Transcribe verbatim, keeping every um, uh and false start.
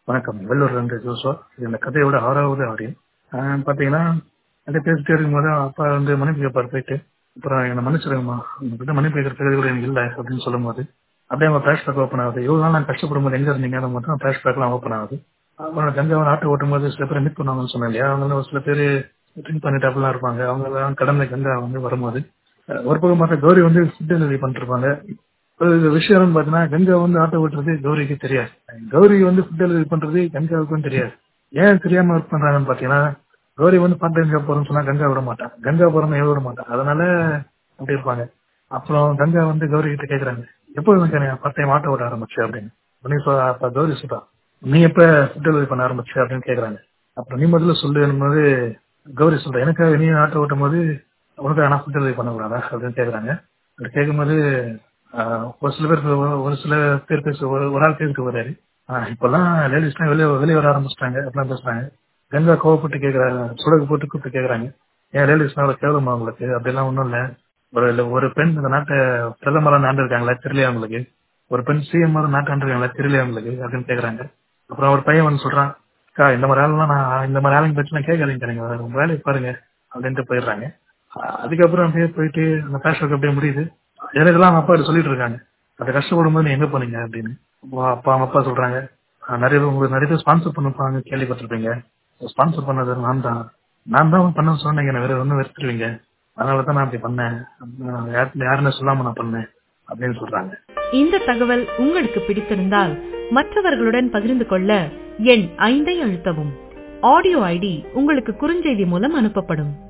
வணக்கம். வெள்ளூர்லேருந்து ஜோஷுவா. இது இந்த கதையோட ஆறாவது ஆடியோ. பார்த்தீங்கன்னா, அப்படியே பேசிட்டே இருக்கும்போது அப்பா வந்து மன்னிப்பு கேட்பாரு போயிட்டு. அப்புறம் என்னை மன்னிச்சிடுங்கம்மா, உங்ககிட்ட மன்னிப்பு கேட்கற தகுதி கூட எனக்கு இல்லை அப்படின்னு சொல்லும்போது அப்படியே அவங்க ஃபிளாஷ்பேக் ஓப்பன் ஆகுது. இவ்வளோ நாள் நான் கஷ்டப்படும் போது எங்கே இருந்தீங்க அதை மட்டும் ஃபிளாஷ்பேக்லாம் ஓப்பன் ஆகுது. அப்புறம் கஞ்சாவை நாட்டு ஓட்டும் போது சில பேர் மீட் பண்ணுவாங்கன்னு சொன்னேன் இல்லையா, அவங்க ஒரு சில பேர் ட்ரிங்க் பண்ணிட்டு அப்படிலாம் இருப்பாங்க. அவங்கெல்லாம் கடந்த கங்கா வந்து வரும்போது அஹ் ஒரு பக்கம் பார்த்தா கௌரி வந்து ஃபுட் டெலிவரி பண்ணிட்டு இருப்பாங்க. ஒரு விஷயம் பார்த்தீங்கன்னா, கங்கா வந்து ஆட்டோ ஓட்டுறது கௌரிக்கு தெரியாது. கௌரி வந்து ஃபுட் டெலிவரி பண்றது கங்காவுக்கும் தெரியாது. ஏன் தெரியாம ஒர்க் பண்றாங்கன்னு பாத்தீங்கன்னா, கௌரி வந்து பார்ட் டைம் ஜாப் போறோம்னு சொன்னா கங்கா விட மாட்டான், கங்கா போறோம்னு எவ்வளவு விட மாட்டான். அதனால அப்படி இருப்பாங்க. அப்புறம் கங்கா வந்து கௌரி கிட்ட கேக்குறாங்க, எப்போ பார்ட் டைம் ஆட்டோ ஓட்ட ஆரம்பிச்சு அப்படின்னு. உடனே சொ- அப்ப கௌரி சொல்றா, நீ எப்ப ஃபுட் டெலிவரி பண்ண ஆரம்பிச்சு அப்படின்னு கேக்குறாங்க. அப்புறம் நீ முதல்ல சொல்லுன்னும் போது கௌரி சொல்ற, எனக்காக நீ ஆட்டோ ஓட்டும் போது உனக்கு நான் ஃபுட் டெலிவரி பண்ணக்கூடாதா அப்படின்னு கேக்குறாங்க. அப்படி கேட்கும்போது ஆஹ் ஒரு சில பேருக்கு ஒரு ஒரு சில பேர் பேச ஒரு ஒரு ஆள் பேருக்கு வர்றாரு. ஆஹ் இப்பெல்லாம் லேடிஸ்லாம் வெளியே வெளியே வர ஆரம்பிச்சிட்டாங்க அப்படிலாம் பேசுறாங்க. கங்கா கோவப்பட்டு கேட்கறாங்க, சுடகு போட்டு கூப்பிட்டு கேட்கறாங்க, ஏன் லேடிஸ்லாம் அவ்வளவு கேவலமா உங்களுக்கு? அப்படிலாம் ஒண்ணும் இல்ல. ஒரு இல்ல ஒரு பெண் இந்த நாட்டை பிரதமரா ஆண்டு இருக்காங்களா தெரியலையா உங்களுக்கு? ஒரு பெண் சிஎம் நாட்டு ஆண்டு இருக்காங்களா தெரியலையா உங்களுக்கு அப்படின்னு கேக்குறாங்க. அப்புறம் ஒரு பையன் வந்து சொல்றான், அக்கா இந்த மாதிரி ஆளுலாம் நான் இந்த மாதிரி ஆளுங்க பற்றி நான் கேட்காதீங்க, நீங்க உங்க வேலையை பாருங்க அப்படின்ட்டு போயிடுறாங்க. அஹ் அதுக்கப்புறம் அப்படியே போயிட்டு அந்த பேஷனுக்கு அப்படியே முடியுது. எனக்கு எல்லாம் அவங்க அப்பா கிட்ட சொல்லிட்டு இருக்காங்க, அந்த கஷ்டப்படும் போது நீ எங்க போனீங்க அப்படின்னு. அப்பா அப்பா அவங்க அப்பா சொல்றாங்க, "அஹ் நிறைய பேர் உங்களுக்கு நிறைய பேர் ஸ்பான்சர் பண்ணுவாங்க கேள்விப்பட்டிருப்பீங்க, ஸ்பான்சர் பண்ணது நான் தான் நான் தான் பண்ண சொன்னீங்க, வேற ஒன்னும் வெறுத்துருவீங்க, அதனால தான் நான் அப்படி பண்ணேன், அஹ் யாரு- யாருன்னு சொல்லாம நான் பண்ணேன் அப்படின்னு சொல்றாங்க." இந்த தகவல் உங்களுக்கு பிடித்திருந்தால் மற்றவர்களுடன் பகிர்ந்து கொள்ள எண் ஐந்தை அழுத்தவும். ஆடியோ ஐடி உங்களுக்கு குறுஞ்செய்தி மூலம் அனுப்பப்படும்.